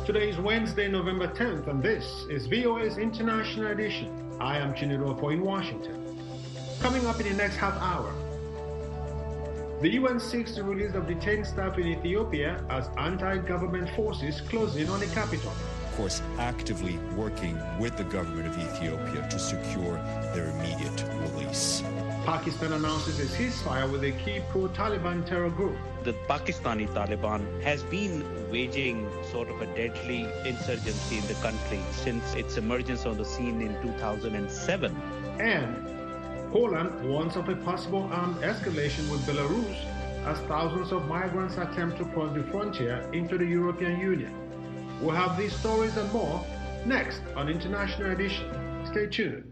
Today is Wednesday, November 10th, and this is VOA's International Edition. I am Chinirofo in Washington. Coming up in the next half hour, the UN seeks the release of detained staff in Ethiopia as anti-government forces close in on the capital. Of course, actively working with the government of Ethiopia to secure their immediate release. Pakistan announces a ceasefire with a key pro-Taliban terror group. The Pakistani Taliban has been waging sort of a deadly insurgency in the country since its emergence on the scene in 2007. And Poland warns of a possible armed escalation with Belarus as thousands of migrants attempt to cross the frontier into the European Union. We'll have these stories and more next on International Edition. Stay tuned.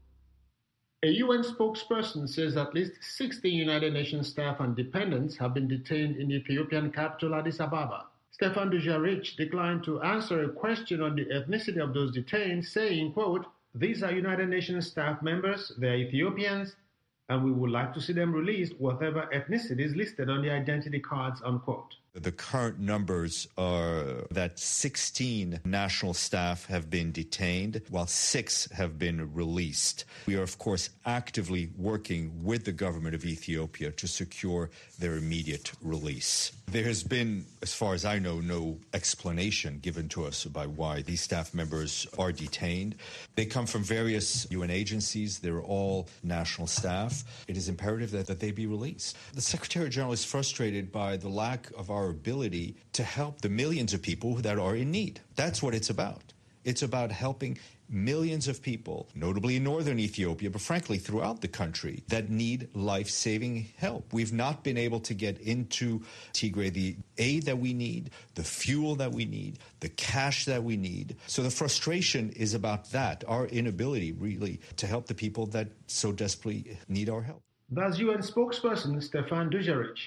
A UN spokesperson says at least 60 United Nations staff and dependents have been detained in the Ethiopian capital Addis Ababa. Stefan Dujarric declined to answer a question on the ethnicity of those detained, saying, quote, "These are United Nations staff members, they're Ethiopians, and we would like to see them released, whatever ethnicity is listed on the identity cards," unquote. The current numbers are that 16 national staff have been detained, while 6 have been released. We are, of course, actively working with the government of Ethiopia to secure their immediate release. There has been, as far as I know, no explanation given to us about why these staff members are detained. They come from various UN agencies. They're all national staff. It is imperative that they be released. The Secretary General is frustrated by the lack of our ability to help the millions of people that are in need. That's what it's about. It's about helping millions of people, notably in northern Ethiopia, but frankly throughout the country, that need life-saving help. We've not been able to get into Tigray the aid that we need, the fuel that we need, the cash that we need. So the frustration is about that, our inability really to help the people that so desperately need our help. That's UN spokesperson Stefan Dujarric.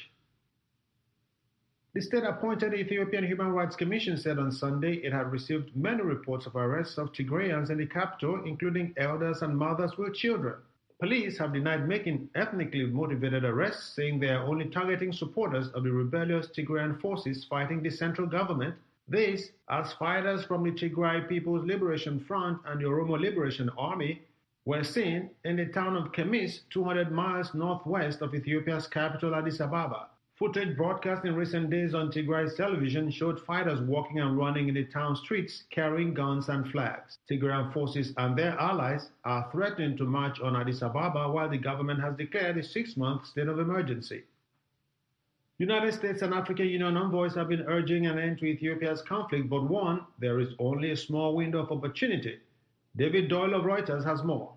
The state-appointed Ethiopian Human Rights Commission said on Sunday it had received many reports of arrests of Tigrayans in the capital, including elders and mothers with children. Police have denied making ethnically motivated arrests, saying they are only targeting supporters of the rebellious Tigrayan forces fighting the central government. This, as fighters from the Tigray People's Liberation Front and the Oromo Liberation Army were seen in the town of Kemis, 200 miles northwest of Ethiopia's capital Addis Ababa. Footage broadcast in recent days on Tigray's television showed fighters walking and running in the town streets carrying guns and flags. Tigrayan forces and their allies are threatening to march on Addis Ababa while the government has declared a 6-month state of emergency. United States and African Union envoys have been urging an end to Ethiopia's conflict, but warn there is only a small window of opportunity. David Doyle of Reuters has more.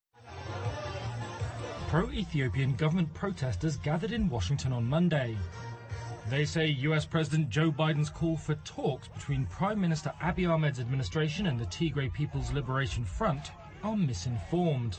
Pro-Ethiopian government protesters gathered in Washington on Monday. They say US President Joe Biden's call for talks between Prime Minister Abiy Ahmed's administration and the Tigray People's Liberation Front are misinformed.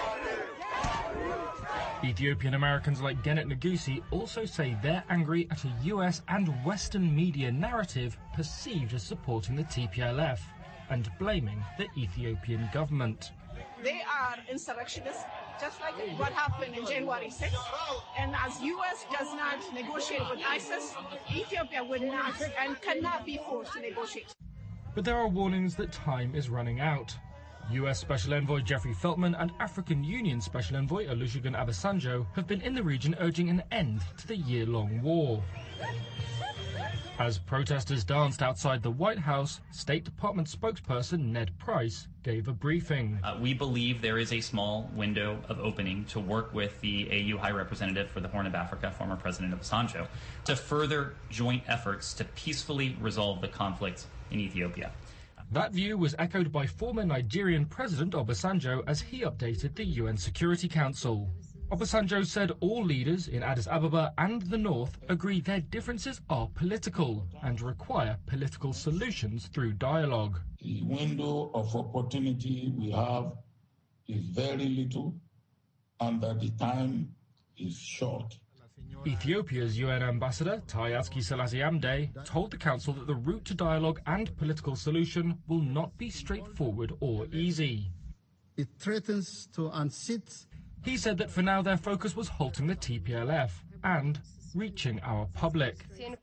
Ethiopian Americans like Genet Nagusi also say they're angry at a US and Western media narrative perceived as supporting the TPLF and blaming the Ethiopian government. They are insurrectionists, just like what happened in January 6th. And as U.S. does not negotiate with ISIS, Ethiopia would not and cannot be forced to negotiate. But there are warnings that time is running out. U.S. Special Envoy Jeffrey Feltman and African Union Special Envoy Olusegun Obasanjo have been in the region urging an end to the year-long war. As protesters danced outside the White House, State Department spokesperson Ned Price gave a briefing. We believe there is a small window of opening to work with the AU High Representative for the Horn of Africa, former President Obasanjo, to further joint efforts to peacefully resolve the conflict in Ethiopia. That view was echoed by former Nigerian President Obasanjo as he updated the UN Security Council. Obasanjo said all leaders in Addis Ababa and the North agree their differences are political and require political solutions through dialogue. The window of opportunity we have is very little and that the time is short. Ethiopia's UN ambassador, Tai Atske-Selassie Amde, told the Council that the route to dialogue and political solution will not be straightforward or easy. It threatens to unseat. He said that for now their focus was halting the TPLF and reaching our public.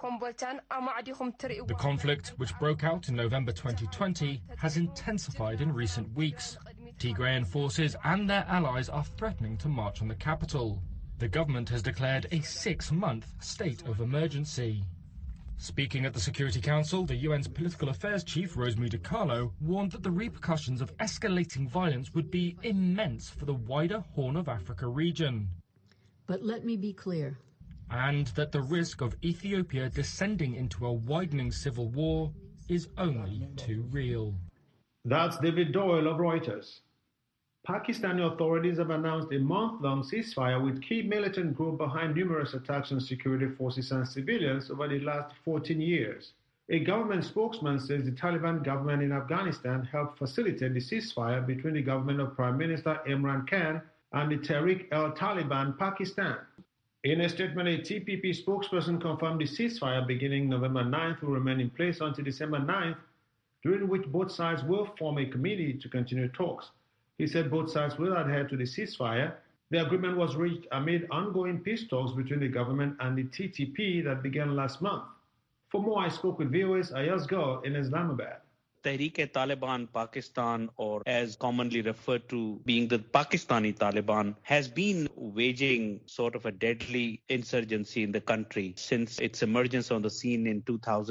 The conflict, which broke out in November 2020, has intensified in recent weeks. Tigrayan forces and their allies are threatening to march on the capital. The government has declared a 6-month state of emergency. Speaking at the Security Council, the UN's Political Affairs Chief, Rosemary DiCarlo, warned that the repercussions of escalating violence would be immense for the wider Horn of Africa region. But let me be clear. And that the risk of Ethiopia descending into a widening civil war is only too real. That's David Doyle of Reuters. Pakistani authorities have announced a month-long ceasefire with key militant groups behind numerous attacks on security forces and civilians over the last 14 years. A government spokesman says the Taliban government in Afghanistan helped facilitate the ceasefire between the government of Prime Minister Imran Khan and the Tehrik-e-Taliban Pakistan. In a statement, a TPP spokesperson confirmed the ceasefire beginning November 9th will remain in place until December 9th, during which both sides will form a committee to continue talks. He said both sides will adhere to the ceasefire. The agreement was reached amid ongoing peace talks between the government and the TTP that began last month. For more, I spoke with VOA's Ayaz Gul in Islamabad. Tehrik-e-Taliban Pakistan, or as commonly referred to being the Pakistani Taliban, has been waging sort of a deadly insurgency in the country since its emergence on the scene in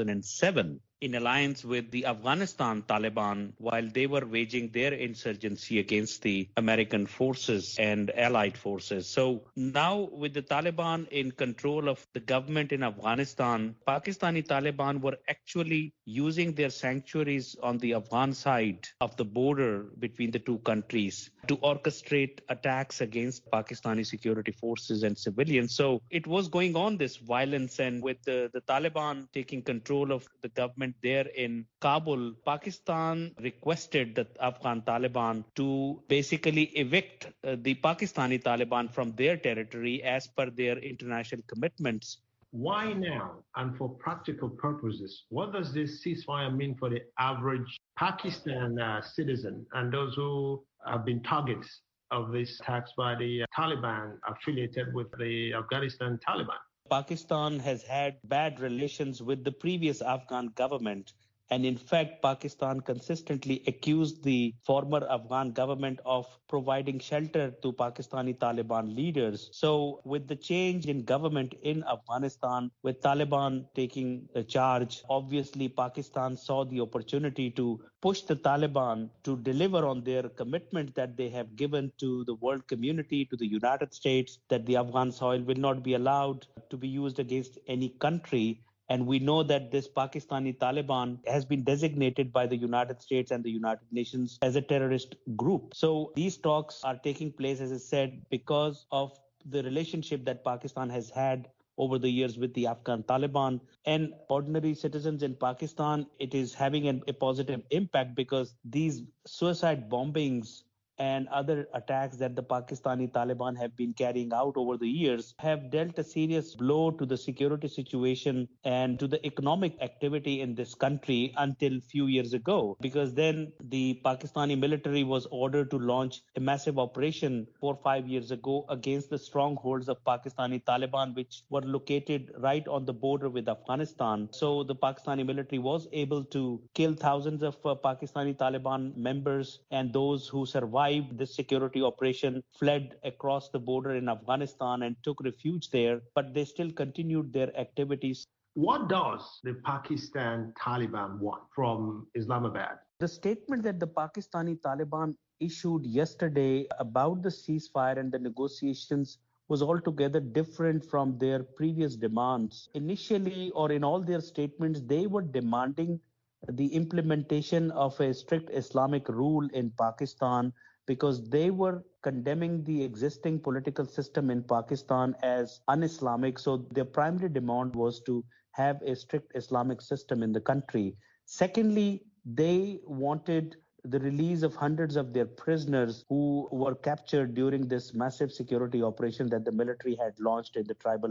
2007. In alliance with the Afghanistan Taliban, while they were waging their insurgency against the American forces and allied forces. So now with the Taliban in control of the government in Afghanistan, Pakistani Taliban were actually using their sanctuaries on the Afghan side of the border between the two countries to orchestrate attacks against Pakistani security forces and civilians. So it was going on, this violence, and with the Taliban taking control of the government there in Kabul, Pakistan requested the Afghan Taliban to basically evict the Pakistani Taliban from their territory as per their international commitments. Why now? And for practical purposes, what does this ceasefire mean for the average Pakistan citizen and those who have been targets of these attacks by the Taliban affiliated with the Afghanistan Taliban? Pakistan has had bad relations with the previous Afghan government. And in fact, Pakistan consistently accused the former Afghan government of providing shelter to Pakistani Taliban leaders. So with the change in government in Afghanistan, with Taliban taking the charge, obviously Pakistan saw the opportunity to push the Taliban to deliver on their commitment that they have given to the world community, to the United States, that the Afghan soil will not be allowed to be used against any country. And we know that this Pakistani Taliban has been designated by the United States and the United Nations as a terrorist group. So these talks are taking place, as I said, because of the relationship that Pakistan has had over the years with the Afghan Taliban. And ordinary citizens in Pakistan, it is having a positive impact because these suicide bombings and other attacks that the Pakistani Taliban have been carrying out over the years have dealt a serious blow to the security situation and to the economic activity in this country until few years ago. Because then the Pakistani military was ordered to launch a massive operation 4 or 5 years ago against the strongholds of Pakistani Taliban, which were located right on the border with Afghanistan. So the Pakistani military was able to kill thousands of Pakistani Taliban members, and those who survived this security operation fled across the border in Afghanistan and took refuge there, but they still continued their activities. What does the Pakistan Taliban want from Islamabad? The statement that the Pakistani Taliban issued yesterday about the ceasefire and the negotiations was altogether different from their previous demands. Initially, or in all their statements, they were demanding the implementation of a strict Islamic rule in Pakistan, because they were condemning the existing political system in Pakistan as un-Islamic. So their primary demand was to have a strict Islamic system in the country. Secondly, they wanted the release of hundreds of their prisoners who were captured during this massive security operation that the military had launched in the tribal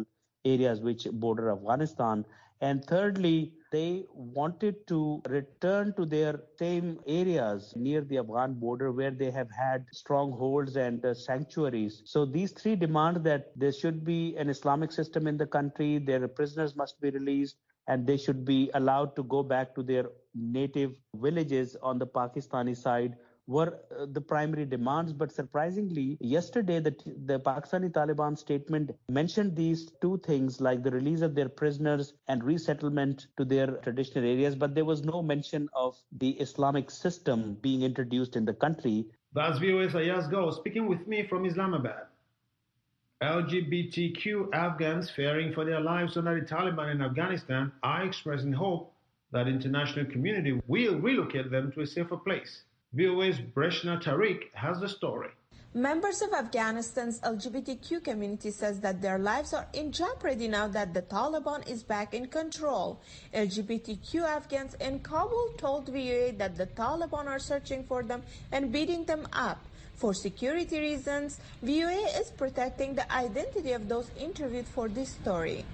areas which border Afghanistan. And thirdly, they wanted to return to their same areas near the Afghan border where they have had strongholds and sanctuaries. So these three demand that there should be an Islamic system in the country, their prisoners must be released, and they should be allowed to go back to their native villages on the Pakistani side were the primary demands. But surprisingly, yesterday, the Pakistani Taliban statement mentioned these two things, like the release of their prisoners and resettlement to their traditional areas, but there was no mention of the Islamic system being introduced in the country. That's VOA's Ayaz Go speaking with me from Islamabad. LGBTQ Afghans fearing for their lives under the Taliban in Afghanistan are expressing hope that the international community will relocate them to a safer place. VOA's Breshna Tariq has the story. Members of Afghanistan's LGBTQ community says that their lives are in jeopardy now that the Taliban is back in control. LGBTQ Afghans in Kabul told VOA that the Taliban are searching for them and beating them up. For security reasons, VOA is protecting the identity of those interviewed for this story.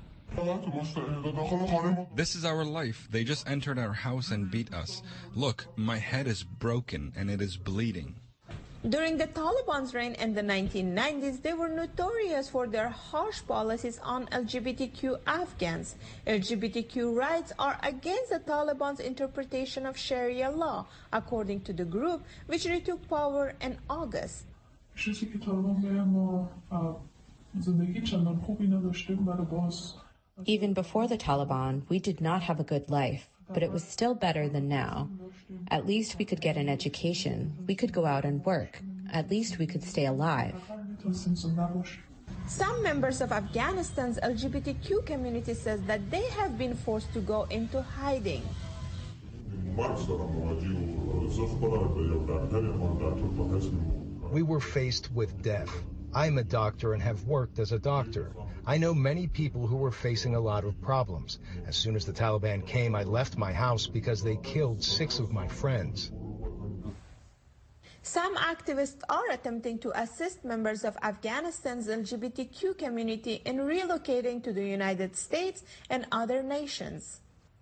This is our life. They just entered our house and beat us. Look, my head is broken and it is bleeding. During the Taliban's reign in the 1990s, they were notorious for their harsh policies on LGBTQ Afghans. LGBTQ rights are against the Taliban's interpretation of Sharia law, according to the group, which retook power in August. Even before the Taliban, we did not have a good life, but it was still better than now. At least we could get an education. We could go out and work. At least we could stay alive. Some members of Afghanistan's LGBTQ community says that they have been forced to go into hiding. We were faced with death. I'm a doctor and have worked as a doctor. I know many people who were facing a lot of problems. As soon as the Taliban came, I left my house because they killed 6 of my friends. Some activists are attempting to assist members of Afghanistan's LGBTQ community in relocating to the United States and other nations.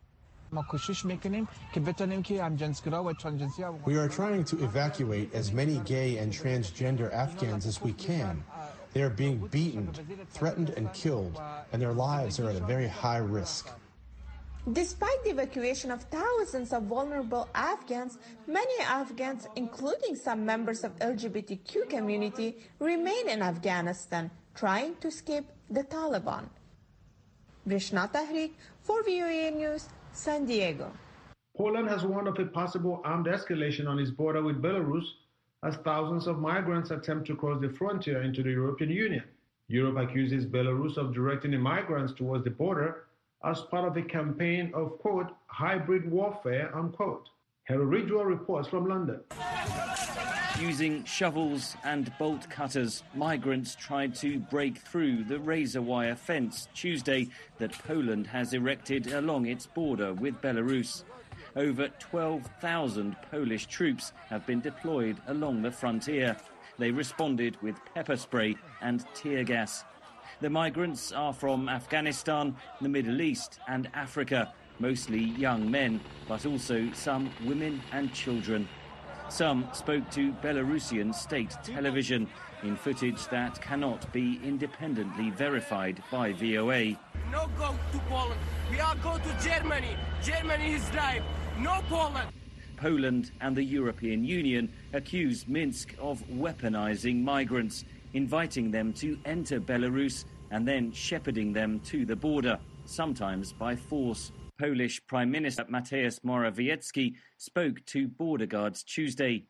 We are trying to evacuate as many gay and transgender Afghans as we can. They are being beaten, threatened, and killed, and their lives are at a very high risk. Despite the evacuation of thousands of vulnerable Afghans, many Afghans, including some members of LGBTQ community, remain in Afghanistan, trying to escape the Taliban. Breshna Tariq for VOA News, San Diego. Poland has warned of a possible armed escalation on its border with Belarus as thousands of migrants attempt to cross the frontier into the European Union. Europe accuses Belarus of directing the migrants towards the border as part of a campaign of, quote, hybrid warfare, unquote. Hero Ridgewell reports from London. Using shovels and bolt cutters, migrants tried to break through the razor wire fence Tuesday that Poland has erected along its border with Belarus. Over 12,000 Polish troops have been deployed along the frontier. They responded with pepper spray and tear gas. The migrants are from Afghanistan, the Middle East and Africa, mostly young men, but also some women and children. Some spoke to Belarusian state television in footage that cannot be independently verified by VOA. No go to Poland. We are going to Germany. Germany is life. No Poland. Poland and the European Union accuse Minsk of weaponizing migrants, inviting them to enter Belarus and then shepherding them to the border, sometimes by force. Polish Prime Minister Mateusz Morawiecki spoke to border guards Tuesday.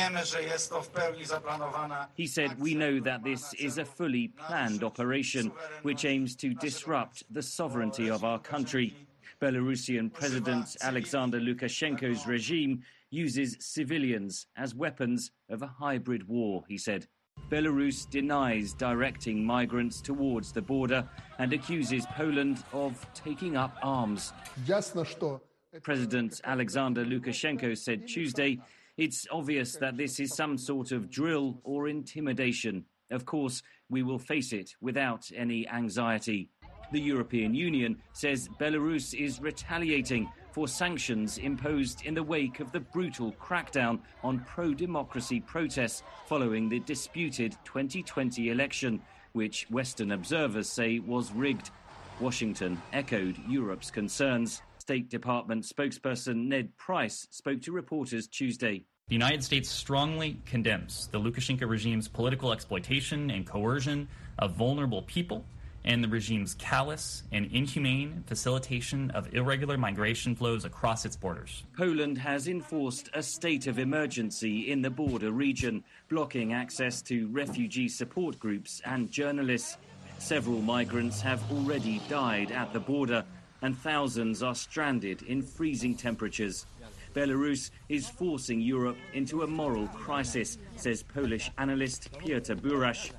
He said, "We know that this is a fully planned operation which aims to disrupt the sovereignty of our country." Belarusian President Alexander Lukashenko's regime uses civilians as weapons of a hybrid war, he said. Belarus denies directing migrants towards the border and accuses Poland of taking up arms. President Alexander Lukashenko said Tuesday, "It's obvious that this is some sort of drill or intimidation. Of course, we will face it without any anxiety." The European Union says Belarus is retaliating for sanctions imposed in the wake of the brutal crackdown on pro-democracy protests following the disputed 2020 election, which Western observers say was rigged. Washington echoed Europe's concerns. State Department spokesperson Ned Price spoke to reporters Tuesday. The United States strongly condemns the Lukashenko regime's political exploitation and coercion of vulnerable people and the regime's callous and inhumane facilitation of irregular migration flows across its borders. Poland has enforced a state of emergency in the border region, blocking access to refugee support groups and journalists. Several migrants have already died at the border, and thousands are stranded in freezing temperatures. Belarus is forcing Europe into a moral crisis, says Polish analyst Piotr Burash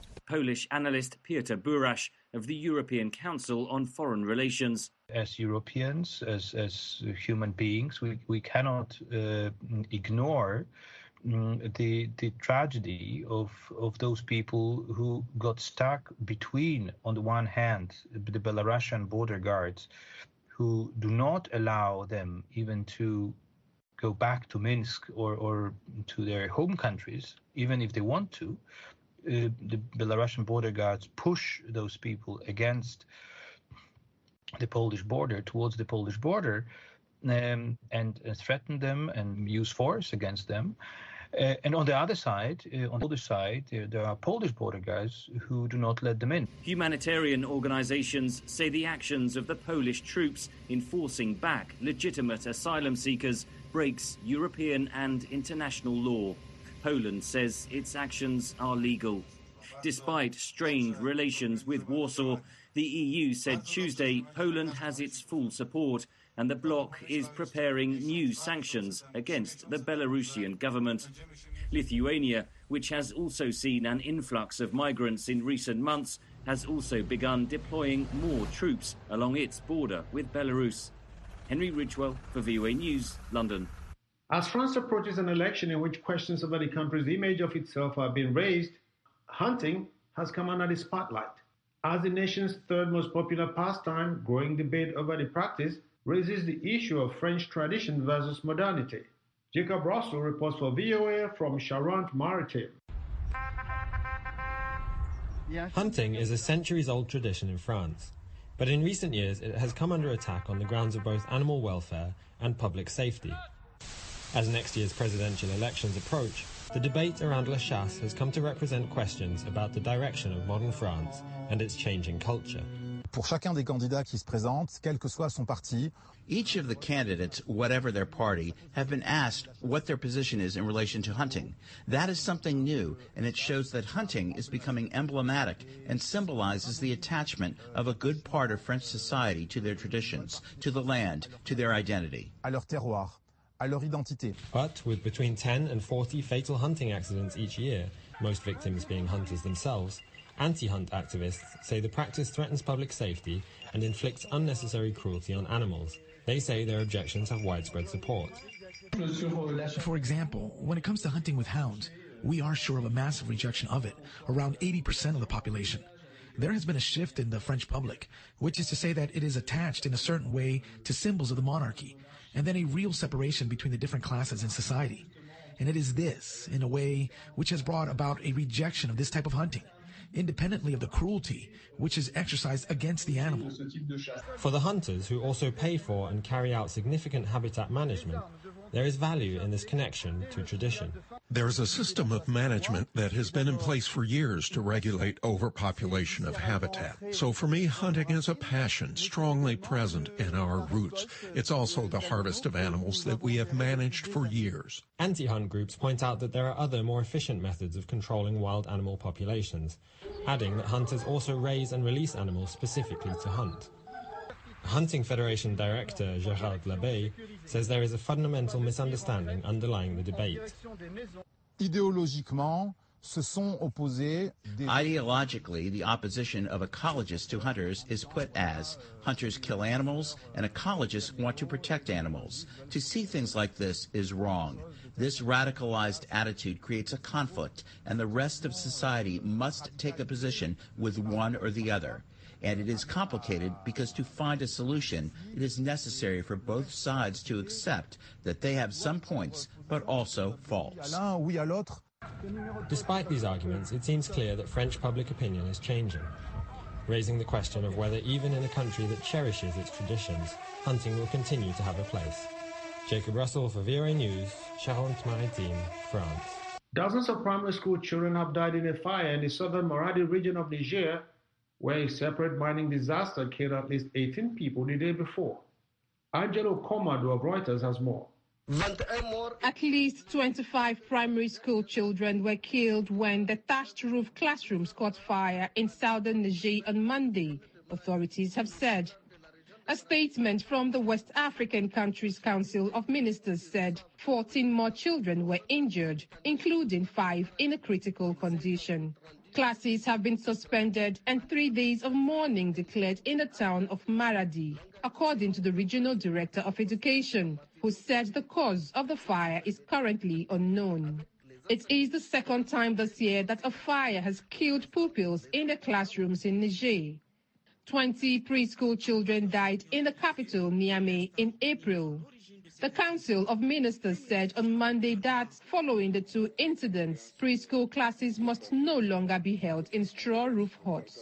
of the European Council on Foreign Relations. As Europeans, as human beings, we cannot ignore the tragedy of those people who got stuck between, on the one hand, the Belarusian border guards, who do not allow them even to go back to Minsk or to their home countries, even if they want to. The Belarusian border guards push those people against the Polish border, towards the Polish border, and threaten them and use force against them. And on the other side, there are Polish border guards who do not let them in. Humanitarian organizations say the actions of the Polish troops in forcing back legitimate asylum seekers breaks European and international law. Poland says its actions are legal. Despite strained relations with Warsaw, the EU said Tuesday Poland has its full support and the bloc is preparing new sanctions against the Belarusian government. Lithuania, which has also seen an influx of migrants in recent months, has also begun deploying more troops along its border with Belarus. Henry Ridgwell for VOA News, London. As France approaches an election in which questions about the country's image of itself are being raised, hunting has come under the spotlight. As the nation's third most popular pastime, growing debate over the practice raises the issue of French tradition versus modernity. Jacob Russell reports for VOA from Charente-Maritime. Hunting is a centuries-old tradition in France, but in recent years it has come under attack on the grounds of both animal welfare and public safety. As next year's presidential elections approach, the debate around La Chasse has come to represent questions about the direction of modern France and its changing culture. Pour chacun des candidats qui se présentent, quel que soit son parti, each of the candidates, whatever their party, have been asked what their position is in relation to hunting. That is something new, and it shows that hunting is becoming emblematic and symbolizes the attachment of a good part of French society to their traditions, to the land, to their identity. À leur terroir, à leur identité. But with between 10 and 40 fatal hunting accidents each year, most victims being hunters themselves, anti-hunt activists say the practice threatens public safety and inflicts unnecessary cruelty on animals. They say their objections have widespread support. For example, when it comes to hunting with hounds, we are sure of a massive rejection of it, around 80% of the population. There has been a shift in the French public, which is to say that it is attached in a certain way to symbols of the monarchy, and then a real separation between the different classes in society. And it is this, in a way, which has brought about a rejection of this type of hunting, independently of the cruelty which is exercised against the animals. For the hunters who also pay for and carry out significant habitat management, there is value in this connection to tradition. There's a system of management that has been in place for years to regulate overpopulation of habitat. So for me, hunting is a passion strongly present in our roots. It's also the harvest of animals that we have managed for years. Anti-hunt groups point out that there are other more efficient methods of controlling wild animal populations, adding that hunters also raise and release animals specifically to hunt. Hunting Federation Director Gérald Labbé says there is a fundamental misunderstanding underlying the debate. Idéologiquement, se sont opposés Ideologically, the opposition of ecologists to hunters is put as hunters kill animals and ecologists want to protect animals. To see things like this is wrong. This radicalized attitude creates a conflict, and the rest of society must take a position with one or the other. And it is complicated because to find a solution, it is necessary for both sides to accept that they have some points, but also faults. Despite these arguments, it seems clear that French public opinion is changing, raising the question of whether even in a country that cherishes its traditions, hunting will continue to have a place. Jacob Russell for VOA News, Charente-Maritime, France. Dozens of primary school children have died in a fire in the southern Maradi region of Niger, where a separate mining disaster killed at least 18 people the day before. Angelo Komado of Reuters has more. At least 25 primary school children were killed when the thatched roof classrooms caught fire in southern Niger on Monday, authorities have said. A statement from the West African Countries Council of Ministers said 14 more children were injured, including 5 in a critical condition. Classes have been suspended and 3 days of mourning declared in the town of Maradi, according to the regional director of education, who said the cause of the fire is currently unknown. It is the second time this year that a fire has killed pupils in the classrooms in Niger. 20 preschool children died in the capital, Niamey, in April. The Council of Ministers said on Monday that following the 2 incidents, preschool classes must no longer be held in straw roof huts.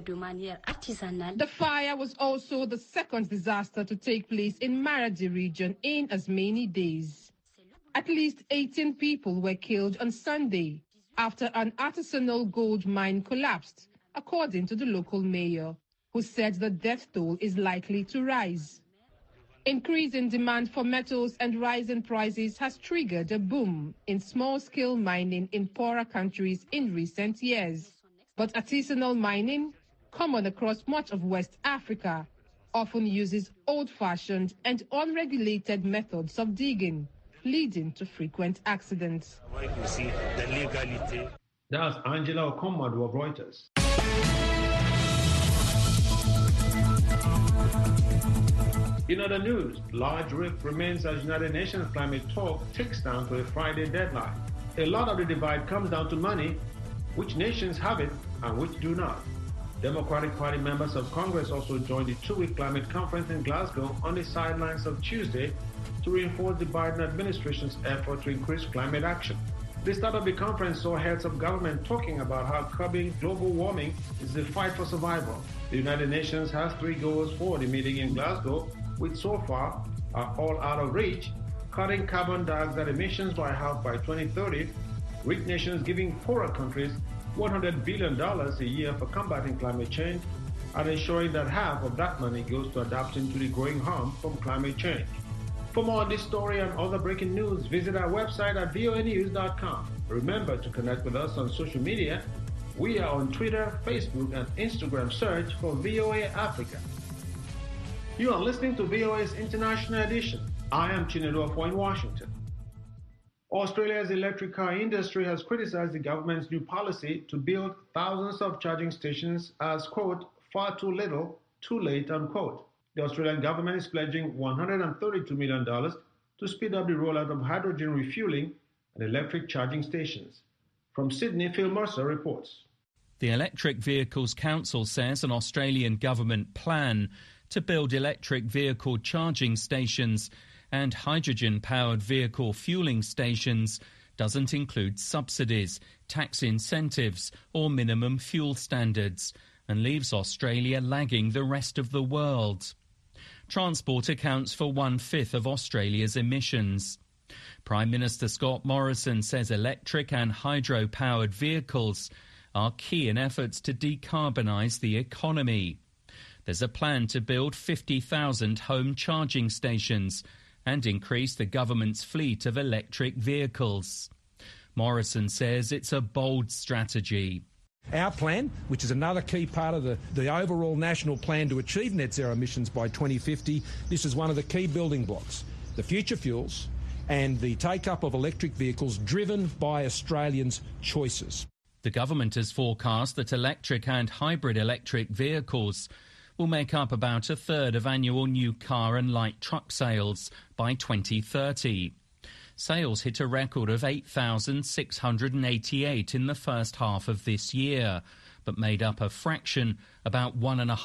The fire was also the second disaster to take place in Maradi region in as many days. At least 18 people were killed on Sunday after an artisanal gold mine collapsed, according to the local mayor, who said the death toll is likely to rise. Increasing demand for metals and rising prices has triggered a boom in small-scale mining in poorer countries in recent years. But artisanal mining, common across much of West Africa, often uses old-fashioned and unregulated methods of digging, leading to frequent accidents. That's Angela Okomadu of Reuters. In other news, large rift remains as United Nations climate talk ticks down to a Friday deadline. A lot of the divide comes down to money, which nations have it and which do not. Democratic Party members of Congress also joined the 2-week climate conference in Glasgow on the sidelines of Tuesday to reinforce the Biden administration's effort to increase climate action. The start of the conference saw heads of government talking about how curbing global warming is the fight for survival. The United Nations has 3 goals for the meeting in Glasgow, which so far are all out of reach: cutting carbon dioxide emissions by half by 2030, rich nations giving poorer countries $100 billion a year for combating climate change, and ensuring that half of that money goes to adapting to the growing harm from climate change. For more on this story and other breaking news, visit our website at voanews.com. Remember to connect with us on social media. We are on Twitter, Facebook, and Instagram. Search for VOA Africa. You are listening to VOA's International Edition. I am Chinedu Afua in Washington. Australia's electric car industry has criticized the government's new policy to build thousands of charging stations as, quote, far too little, too late, unquote. The Australian government is pledging $132 million to speed up the rollout of hydrogen refueling and electric charging stations. From Sydney, Phil Mercer reports. The Electric Vehicles Council says an Australian government plan to build electric vehicle charging stations and hydrogen-powered vehicle fueling stations doesn't include subsidies, tax incentives or minimum fuel standards, and leaves Australia lagging the rest of the world. Transport accounts for 1/5 of Australia's emissions. Prime Minister Scott Morrison says electric and hydro-powered vehicles are key in efforts to decarbonise the economy. There's a plan to build 50,000 home charging stations and increase the government's fleet of electric vehicles. Morrison says it's a bold strategy. Our plan, which is another key part of the overall national plan to achieve net zero emissions by 2050, this is one of the key building blocks. The future fuels and the take-up of electric vehicles driven by Australians' choices. The government has forecast that electric and hybrid electric vehicles will make up about 1/3 of annual new car and light truck sales by 2030. Sales hit a record of 8,688 in the first half of this year, but made up a fraction, about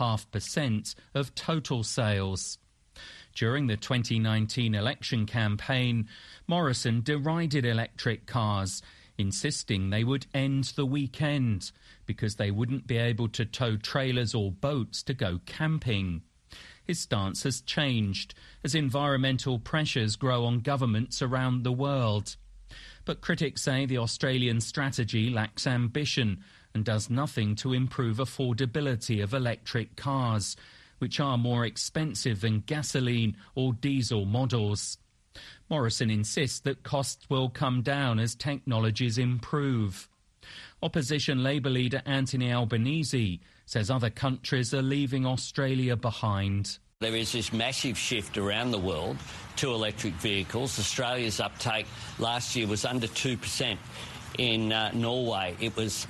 1.5% of total sales. During the 2019 election campaign, Morrison derided electric cars, insisting they would end the weekend because they wouldn't be able to tow trailers or boats to go camping. His stance has changed as environmental pressures grow on governments around the world. But critics say the Australian strategy lacks ambition and does nothing to improve affordability of electric cars, which are more expensive than gasoline or diesel models. Morrison insists that costs will come down as technologies improve. Opposition Labour leader Anthony Albanese says other countries are leaving Australia behind. There is this massive shift around the world to electric vehicles. Australia's uptake last year was under 2%. In Norway, it was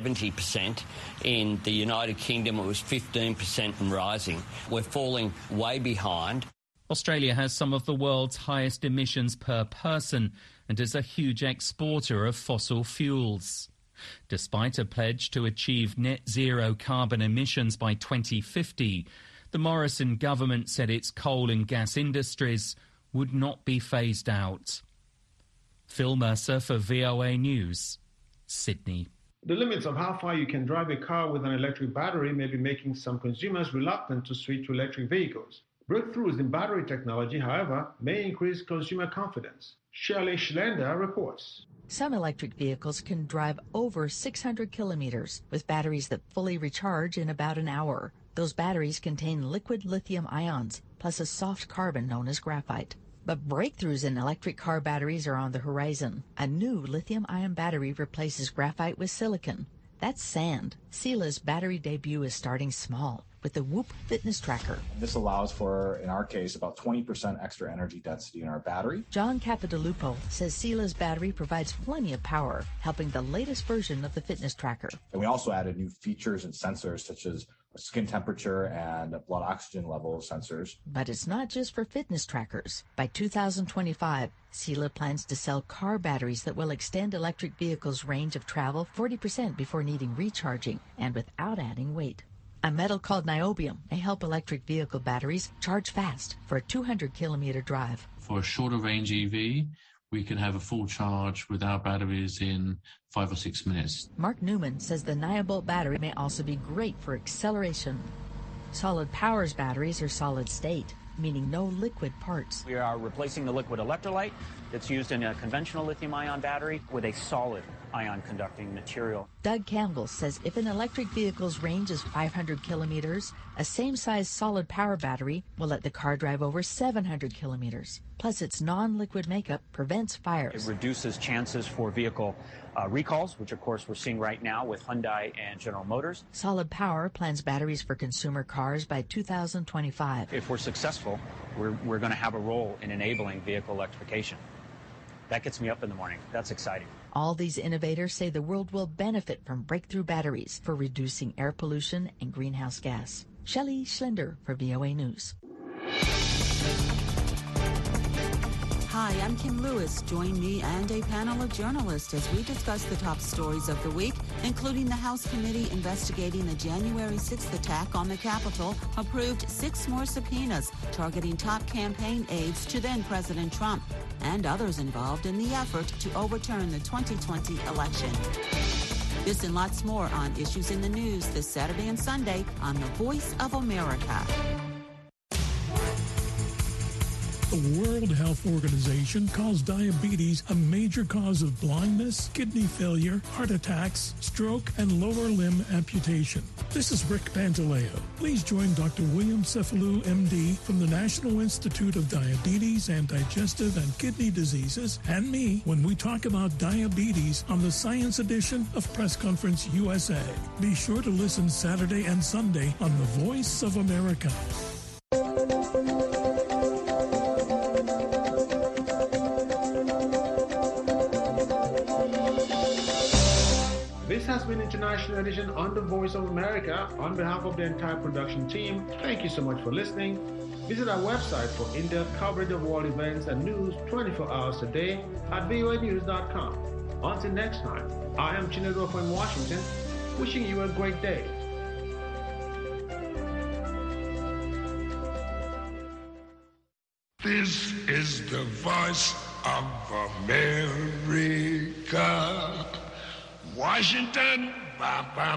70%. In the United Kingdom, it was 15% and rising. We're falling way behind. Australia has some of the world's highest emissions per person and is a huge exporter of fossil fuels. Despite a pledge to achieve net zero carbon emissions by 2050, the Morrison government said its coal and gas industries would not be phased out. Phil Mercer for VOA News, Sydney. The limits of how far you can drive a car with an electric battery may be making some consumers reluctant to switch to electric vehicles. Breakthroughs in battery technology, however, may increase consumer confidence. Shirley Schlender reports. Some electric vehicles can drive over 600 kilometers with batteries that fully recharge in about an hour. Those batteries contain liquid lithium ions, plus a soft carbon known as graphite. But breakthroughs in electric car batteries are on the horizon. A new lithium-ion battery replaces graphite with silicon. That's sand. Sila's battery debut is starting small with the Whoop fitness tracker. This allows for, in our case, about 20% extra energy density in our battery. John Capodilupo says Sila's battery provides plenty of power, helping the latest version of the fitness tracker. And we also added new features and sensors such as skin temperature and blood oxygen level sensors. But it's not just for fitness trackers. By 2025, Sila plans to sell car batteries that will extend electric vehicles' range of travel 40% before needing recharging and without adding weight. A metal called niobium may help electric vehicle batteries charge fast for a 200-kilometer drive. For a shorter range EV, we can have a full charge with our batteries in 5 or 6 minutes. Mark Newman says the Niobolt battery may also be great for acceleration. Solid Power's batteries are solid state, meaning no liquid parts. We are replacing the liquid electrolyte that's used in a conventional lithium-ion battery with a solid ion conducting material. Doug Campbell says if an electric vehicle's range is 500 kilometers, a same-size solid power battery will let the car drive over 700 kilometers. Plus, its non-liquid makeup prevents fires. It reduces chances for vehicle recalls, which of course we're seeing right now with Hyundai and General Motors. Solid Power plans batteries for consumer cars by 2025. If we're successful, we're going to have a role in enabling vehicle electrification. That gets me up in the morning. That's exciting. All these innovators say the world will benefit from breakthrough batteries for reducing air pollution and greenhouse gas. Shelley Schlender for VOA News. Hi, I'm Kim Lewis. Join me and a panel of journalists as we discuss the top stories of the week, including the House committee investigating the January 6th attack on the Capitol, approved 6 more subpoenas targeting top campaign aides to then President Trump, and others involved in the effort to overturn the 2020 election. This and lots more on Issues in the News this Saturday and Sunday on The Voice of America. The World Health Organization calls diabetes a major cause of blindness, kidney failure, heart attacks, stroke, and lower limb amputation. This is Rick Pantaleo. Please join Dr. William Cephalou, MD, from the National Institute of Diabetes and Digestive and Kidney Diseases, and me when we talk about diabetes on the Science Edition of Press Conference USA. Be sure to listen Saturday and Sunday on The Voice of America. This has been International Edition on The Voice of America. On behalf of the entire production team, thank you so much for listening. Visit our website for in-depth coverage of world events and news 24 hours a day at voanews.com. Until next time, I am Chinedu in Washington. wishing you a great day. This is the voice of America. Washington,